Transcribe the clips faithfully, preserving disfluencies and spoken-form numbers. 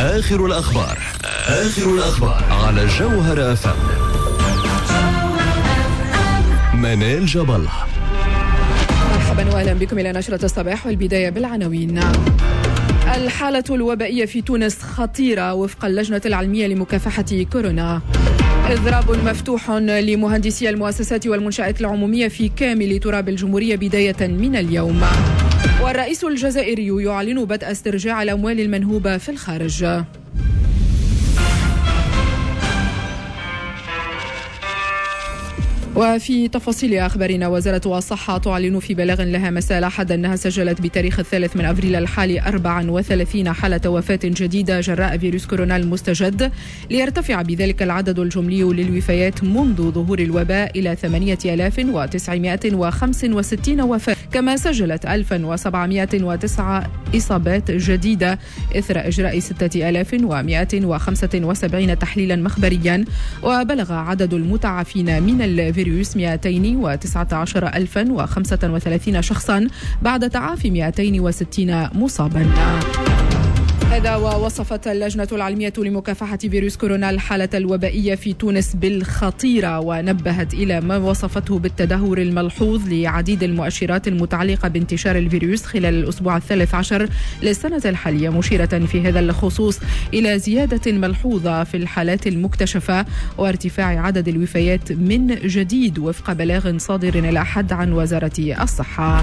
آخر الأخبار آخر الأخبار على جوهر أف أم. منال جاب الله. مرحبا وأهلا بكم إلى نشرة الصباح، والبداية بالعناوين. الحالة الوبائية في تونس خطيرة وفق اللجنة العلمية لمكافحة كورونا. إضراب مفتوح لمهندسي المؤسسات والمنشآت العمومية في كامل تراب الجمهورية بداية من اليوم. والرئيس الجزائري يعلن بدء استرجاع الأموال المنهوبة في الخارج. وفي تفاصيل أخبارنا، وزارة الصحة تعلن في بلاغ لها مساء الأحد أنها سجلت بتاريخ الثالث من أبريل الحالي أربعة وثلاثين حالة وفاة جديدة جراء فيروس كورونا المستجد، ليرتفع بذلك العدد الجملي للوفيات منذ ظهور الوباء إلى ثمانية آلاف وتسعمائة وخمسة وستين وفاة. كما سجلت ألف وسبعمائة وتسعة إصابات جديدة إثر إجراء ستة آلاف ومائة وخمسة وسبعين تحليلا مخبريا، وبلغ عدد المتعافين من الفيروس مئتين وتسعة عشر ألفا وخمسة وثلاثين شخصا بعد تعافي مئتين وستين مصابا. هذا ووصفت اللجنة العلمية لمكافحة فيروس كورونا الحالة الوبائية في تونس بالخطيرة، ونبهت إلى ما وصفته بالتدهور الملحوظ لعديد المؤشرات المتعلقة بانتشار الفيروس خلال الأسبوع الثالث عشر للسنة الحالية، مشيرة في هذا الخصوص إلى زيادة ملحوظة في الحالات المكتشفة وارتفاع عدد الوفيات من جديد وفق بلاغ صادر الأحد عن وزارة الصحة.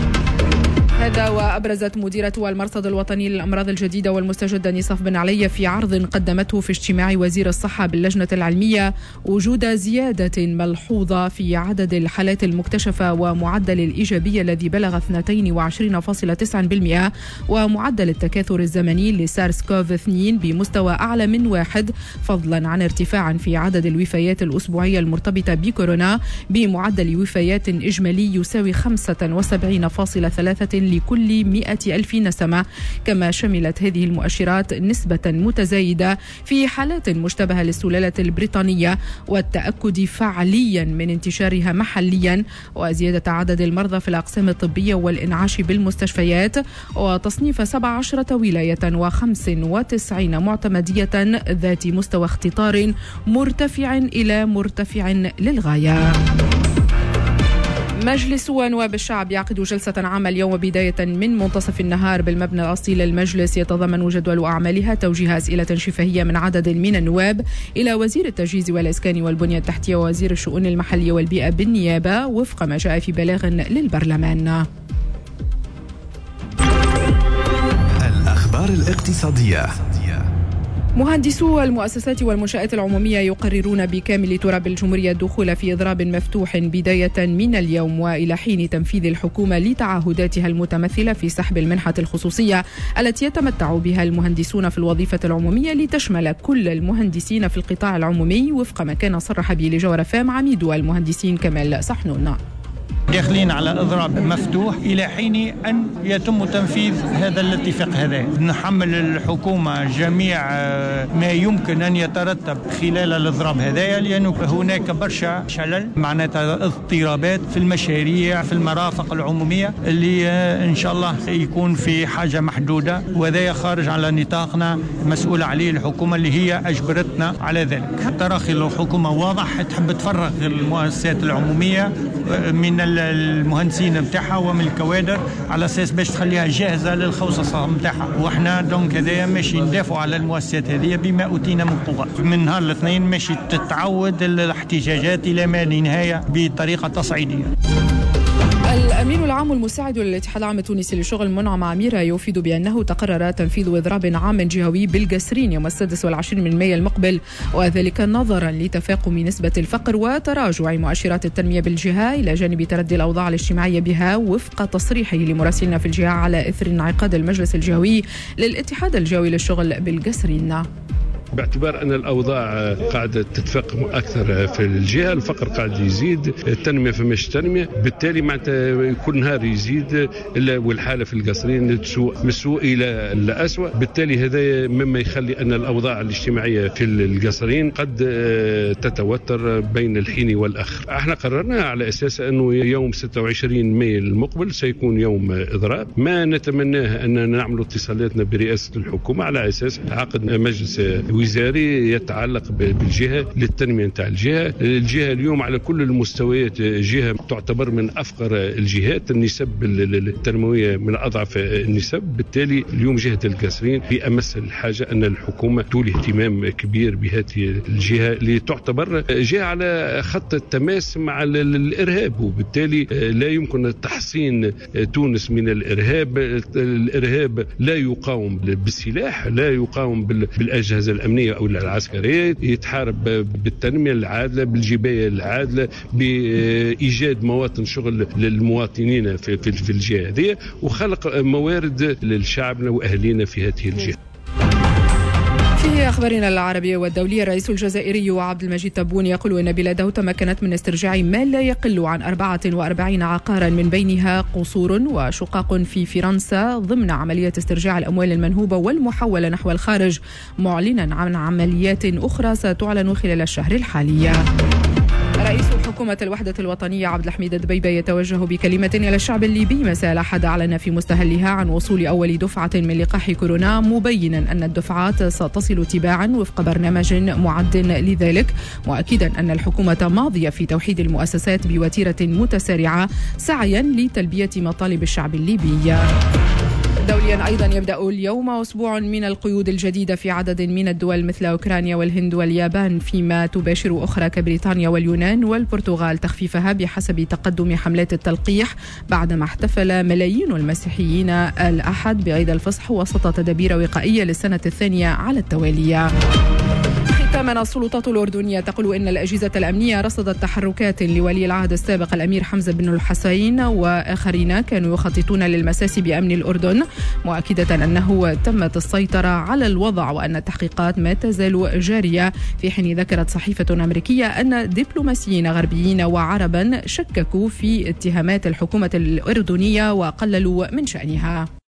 هذا وأبرزت مديرة المرصد الوطني للأمراض الجديدة والمستجدة نصف بن علي في عرض قدمته في اجتماع وزير الصحة باللجنة العلمية وجود زيادة ملحوظة في عدد الحالات المكتشفة ومعدل الإيجابية الذي بلغ اثنين وعشرين فاصلة تسعة بالمئة، ومعدل التكاثر الزمني لسارس كوف اثنين بمستوى أعلى من واحد، فضلا عن ارتفاع في عدد الوفيات الأسبوعية المرتبطة بكورونا بمعدل وفيات إجمالي يساوي خمسة وسبعين فاصلة ثلاثة لكل مئة ألف نسمة. كما شملت هذه المؤشرات نسبة متزايدة في حالات مشتبهة للسلالة البريطانية والتأكد فعليا من انتشارها محليا، وزيادة عدد المرضى في الأقسام الطبية والإنعاش بالمستشفيات، وتصنيف سبع عشرة ولاية وخمس وتسعين معتمدية ذات مستوى اختطار مرتفع إلى مرتفع للغاية. مجلس نواب الشعب يعقد جلسة عامة اليوم بداية من منتصف النهار بالمبنى الأصلي للمجلس، يتضمن جدول أعمالها توجيه أسئلة شفهية من عدد من النواب إلى وزير التجهيز والإسكان والبنية التحتية ووزير الشؤون المحلية والبيئة بالنيابة وفق ما جاء في بلاغ للبرلمان. الأخبار الاقتصادية. مهندسو المؤسسات والمنشآت العمومية يقررون بكامل تراب الجمهورية الدخول في إضراب مفتوح بداية من اليوم وإلى حين تنفيذ الحكومة لتعهداتها المتمثلة في سحب المنحة الخصوصية التي يتمتع بها المهندسون في الوظيفة العمومية لتشمل كل المهندسين في القطاع العمومي، وفق ما كان صرح به لجوهر أف أم عميد المهندسين كمال صحنون. داخلين على إضراب مفتوح إلى حين أن يتم تنفيذ هذا الاتفاق. هذا نحمل الحكومة جميع ما يمكن أن يترتب خلال الإضراب هذا، لأن هناك برشا شلل معناتها اضطرابات في المشاريع في المرافق العمومية اللي إن شاء الله يكون في حاجة محدودة، وذا خارج على نطاقنا مسؤولة عليه الحكومة اللي هي أجبرتنا على ذلك. تراخي الحكومة واضح، تحب تفرغ المؤسسات العمومية من المهندسين بتاعها ومن الكوادر على اساس باش تخليها جاهزه للخوصصه بتاعها، واحنا دونك هذايا ماشي ندافعوا على المؤسسات هذه بما اوتينا من قوه. من نهار الاثنين ماشي تتعود الاحتجاجات الى ما لا نهايه بطريقه تصعيديه. الأمين العام المساعد للاتحاد العام التونسي للشغل منعم عميرة يفيد بأنه تقرر تنفيذ إضراب عام جهوي بالقصرين يوم السادس والعشرين من مايو المقبل، وذلك نظرا لتفاقم نسبة الفقر وتراجع مؤشرات التنمية بالجهة إلى جانب تردي الأوضاع الاجتماعية بها، وفق تصريحه لمراسلنا في الجهة على إثر انعقاد المجلس الجهوي للاتحاد الجهوي للشغل بالقصرين. باعتبار أن الأوضاع قاعدة تتفاقم أكثر في الجهة، الفقر قاعد يزيد، التنمية فماش تنمية، بالتالي معناتها كل نهار يزيد والحالة في القصرين تسوء من السوء إلى الأسوأ. بالتالي هذا مما يخلي أن الأوضاع الاجتماعية في القصرين قد تتوتر بين الحين والآخر. احنا قررنا على أساس أنه يوم ستة وعشرين مايو المقبل سيكون يوم إضراب. ما نتمناه أن نعمل اتصالاتنا برئاسة الحكومة على أساس عقد مجلس وزاري يتعلق بالجهة للتنمية نتاع الجهة. الجهة اليوم على كل المستويات جهة تعتبر من أفقر الجهات، النسب التنموية من أضعف النسب. بالتالي اليوم جهة القصرين في أمس الحاجة أن الحكومة تولي اهتمام كبير بهذه الجهة اللي تعتبر جهة على خط التماس مع الإرهاب، وبالتالي لا يمكن تحصين تونس من الإرهاب. الإرهاب لا يقاوم بالسلاح، لا يقاوم بالأجهزة الأمنية أو العسكرية، يتحارب بالتنمية العادلة، بالجباية العادلة، بإيجاد مواطن شغل للمواطنين في, في, في الجهة هذه، وخلق موارد للشعبنا وأهلينا في هذه الجهة. في أخبارنا العربية والدولية، الرئيس الجزائري عبد المجيد تبون يقول إن بلاده تمكنت من استرجاع ما لا يقل عن أربعة وأربعين عقارا من بينها قصور وشقق في فرنسا ضمن عملية استرجاع الأموال المنهوبة والمحولة نحو الخارج، معلنا عن عمليات أخرى ستعلن خلال الشهر الحالي. رئيس حكومة الوحدة الوطنية عبد الحميد الدبيبة يتوجه بكلمة إلى الشعب الليبي مساء الأحد، أعلن في مستهلها عن وصول أول دفعة من لقاح كورونا، مبينا أن الدفعات ستصل تباعا وفق برنامج معد لذلك، مؤكدا أن الحكومة ماضية في توحيد المؤسسات بوتيرة متسارعة سعيا لتلبية مطالب الشعب الليبي. دوليا أيضا يبدأ اليوم أسبوع من القيود الجديدة في عدد من الدول مثل أوكرانيا والهند واليابان، فيما تباشر أخرى كبريطانيا واليونان والبرتغال تخفيفها بحسب تقدم حملات التلقيح، بعدما احتفل ملايين المسيحيين الأحد بعيد الفصح وسط تدابير وقائية للسنة الثانية على التوالي. ختاما، السلطات الأردنية تقول إن الأجهزة الأمنية رصدت تحركات لولي العهد السابق الأمير حمزة بن الحسين وآخرين كانوا يخططون للمساس بأمن الأردن، مؤكدة أنه تمت السيطرة على الوضع وأن التحقيقات ما تزال جارية، في حين ذكرت صحيفة أمريكية أن دبلوماسيين غربيين وعربا شككوا في اتهامات الحكومة الأردنية وقللوا من شأنها.